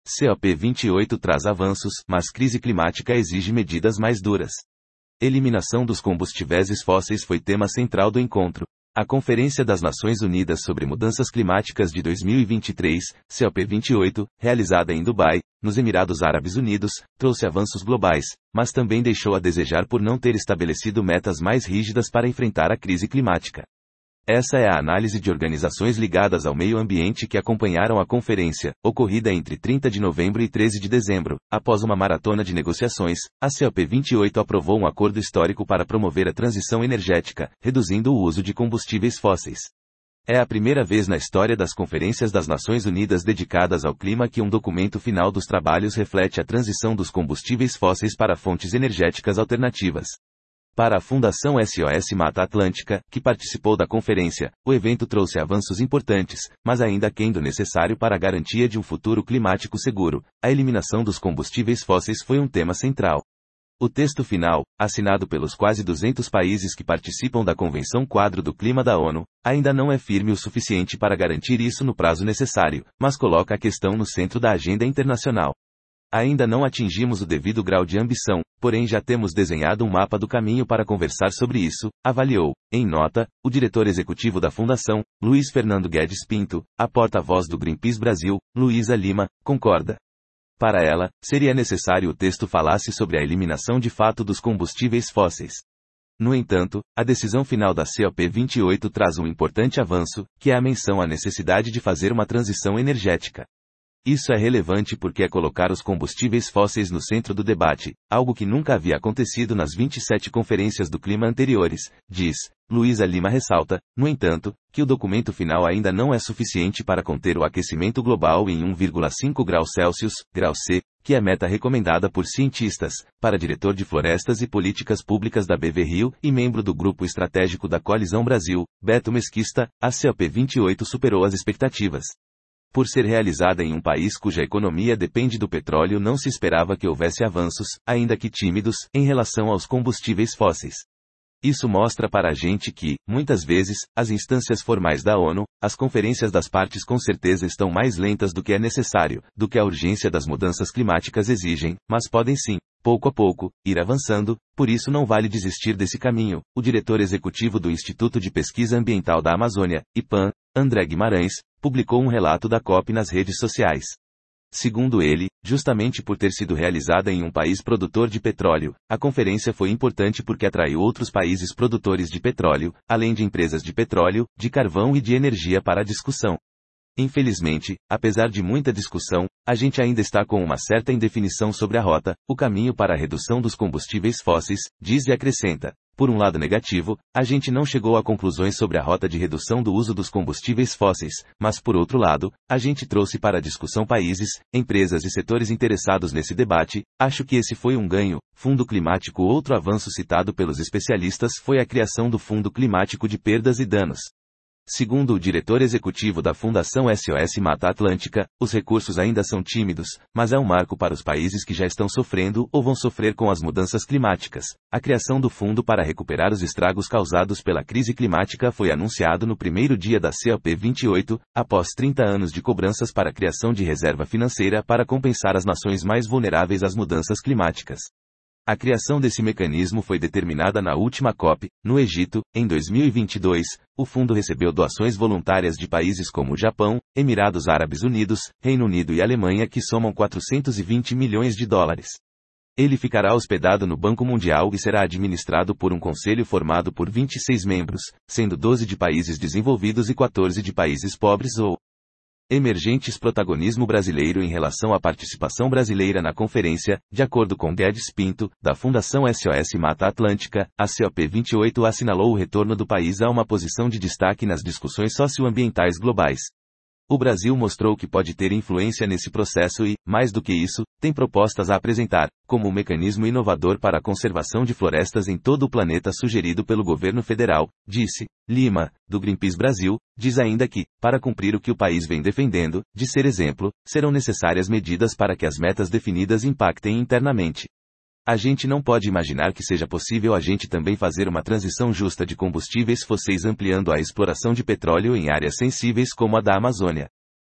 COP28 traz avanços, mas crise climática exige medidas mais duras. Eliminação dos combustíveis fósseis foi tema central do encontro. A Conferência das Nações Unidas sobre Mudanças Climáticas de 2023, COP28, realizada em Dubai, nos Emirados Árabes Unidos, trouxe avanços globais, mas também deixou a desejar por não ter estabelecido metas mais rígidas para enfrentar a crise climática. Essa é a análise de organizações ligadas ao meio ambiente que acompanharam a conferência, ocorrida entre 30 de novembro e 13 de dezembro. Após uma maratona de negociações, a COP28 aprovou um acordo histórico para promover a transição energética, reduzindo o uso de combustíveis fósseis. É a primeira vez na história das conferências das Nações Unidas dedicadas ao clima que um documento final dos trabalhos reflete a transição dos combustíveis fósseis para fontes energéticas alternativas. Para a Fundação SOS Mata Atlântica, que participou da conferência, o evento trouxe avanços importantes, mas ainda aquém do necessário para a garantia de um futuro climático seguro. A eliminação dos combustíveis fósseis foi um tema central. O texto final, assinado pelos quase 200 países que participam da Convenção Quadro do Clima da ONU, ainda não é firme o suficiente para garantir isso no prazo necessário, mas coloca a questão no centro da agenda internacional. Ainda não atingimos o devido grau de ambição, porém já temos desenhado um mapa do caminho para conversar sobre isso, avaliou, em nota, o diretor executivo da Fundação, Luiz Fernando Guedes Pinto. A porta-voz do Greenpeace Brasil, Luísa Lima, concorda. Para ela, seria necessário o texto falasse sobre a eliminação de fato dos combustíveis fósseis. No entanto, a decisão final da COP28 traz um importante avanço, que é a menção à necessidade de fazer uma transição energética. Isso é relevante porque é colocar os combustíveis fósseis no centro do debate, algo que nunca havia acontecido nas 27 conferências do clima anteriores, diz. Luísa Lima ressalta, no entanto, que o documento final ainda não é suficiente para conter o aquecimento global em 1,5 graus Celsius, grau C, que é a meta recomendada por cientistas. Para diretor de Florestas e Políticas Públicas da BV Rio e membro do Grupo Estratégico da Coalizão Brasil, Beto Mesquista, a COP28 superou as expectativas. Por ser realizada em um país cuja economia depende do petróleo, não se esperava que houvesse avanços, ainda que tímidos, em relação aos combustíveis fósseis. Isso mostra para a gente que, muitas vezes, as instâncias formais da ONU, as conferências das partes com certeza estão mais lentas do que é necessário, do que a urgência das mudanças climáticas exigem, mas podem sim, pouco a pouco, ir avançando. Por isso não vale desistir desse caminho. O diretor executivo do Instituto de Pesquisa Ambiental da Amazônia, IPAM, André Guimarães, publicou um relato da COP nas redes sociais. Segundo ele, justamente por ter sido realizada em um país produtor de petróleo, a conferência foi importante porque atraiu outros países produtores de petróleo, além de empresas de petróleo, de carvão e de energia para a discussão. Infelizmente, apesar de muita discussão, a gente ainda está com uma certa indefinição sobre a rota, o caminho para a redução dos combustíveis fósseis, diz e acrescenta. Por um lado negativo, a gente não chegou a conclusões sobre a rota de redução do uso dos combustíveis fósseis, mas por outro lado, a gente trouxe para a discussão países, empresas e setores interessados nesse debate. Acho que esse foi um ganho. Fundo Climático. Outro avanço citado pelos especialistas foi a criação do Fundo Climático de Perdas e Danos. Segundo o diretor executivo da Fundação SOS Mata Atlântica, os recursos ainda são tímidos, mas é um marco para os países que já estão sofrendo ou vão sofrer com as mudanças climáticas. A criação do fundo para recuperar os estragos causados pela crise climática foi anunciado no primeiro dia da COP28, após 30 anos de cobranças para a criação de reserva financeira para compensar as nações mais vulneráveis às mudanças climáticas. A criação desse mecanismo foi determinada na última COP, no Egito, em 2022. O fundo recebeu doações voluntárias de países como Japão, Emirados Árabes Unidos, Reino Unido e Alemanha que somam 420 milhões de dólares. Ele ficará hospedado no Banco Mundial e será administrado por um conselho formado por 26 membros, sendo 12 de países desenvolvidos e 14 de países pobres ou emergentes. Protagonismo brasileiro em relação à participação brasileira na conferência. De acordo com Guedes Pinto, da Fundação SOS Mata Atlântica, a COP28 assinalou o retorno do país a uma posição de destaque nas discussões socioambientais globais. O Brasil mostrou que pode ter influência nesse processo e, mais do que isso, tem propostas a apresentar, como um mecanismo inovador para a conservação de florestas em todo o planeta sugerido pelo governo federal, disse. Lima, do Greenpeace Brasil, diz ainda que, para cumprir o que o país vem defendendo, de ser exemplo, serão necessárias medidas para que as metas definidas impactem internamente. A gente não pode imaginar que seja possível a gente também fazer uma transição justa de combustíveis fósseis ampliando a exploração de petróleo em áreas sensíveis como a da Amazônia.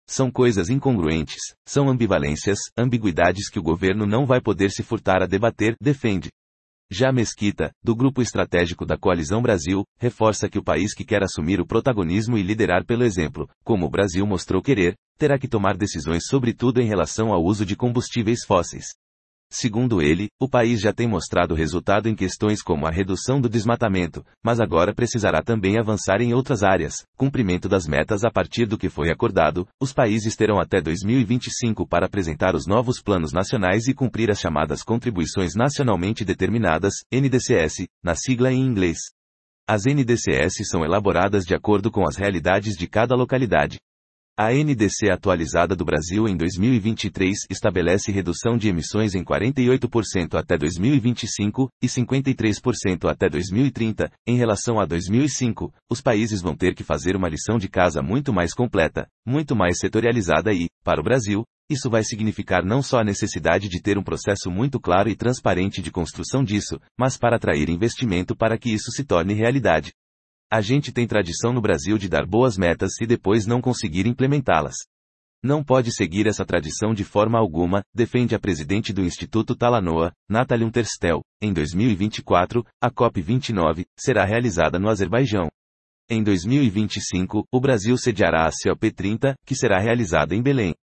São coisas incongruentes, são ambivalências, ambiguidades que o governo não vai poder se furtar a debater, defende. Já Mesquita, do Grupo Estratégico da Coalizão Brasil, reforça que o país que quer assumir o protagonismo e liderar pelo exemplo, como o Brasil mostrou querer, terá que tomar decisões sobretudo em relação ao uso de combustíveis fósseis. Segundo ele, o país já tem mostrado resultado em questões como a redução do desmatamento, mas agora precisará também avançar em outras áreas. Cumprimento das metas a partir do que foi acordado, os países terão até 2025 para apresentar os novos planos nacionais e cumprir as chamadas contribuições nacionalmente determinadas, NDCS, na sigla em inglês. As NDCS são elaboradas de acordo com as realidades de cada localidade. A NDC atualizada do Brasil em 2023 estabelece redução de emissões em 48% até 2025 e 53% até 2030. Em relação a 2005, os países vão ter que fazer uma lição de casa muito mais completa, muito mais setorializada e, para o Brasil, isso vai significar não só a necessidade de ter um processo muito claro e transparente de construção disso, mas para atrair investimento para que isso se torne realidade. A gente tem tradição no Brasil de dar boas metas e depois não conseguir implementá-las. Não pode seguir essa tradição de forma alguma, defende a presidente do Instituto Talanoa, Nathalie Unterstel. Em 2024, a COP29 será realizada no Azerbaijão. Em 2025, o Brasil sediará a COP30, que será realizada em Belém.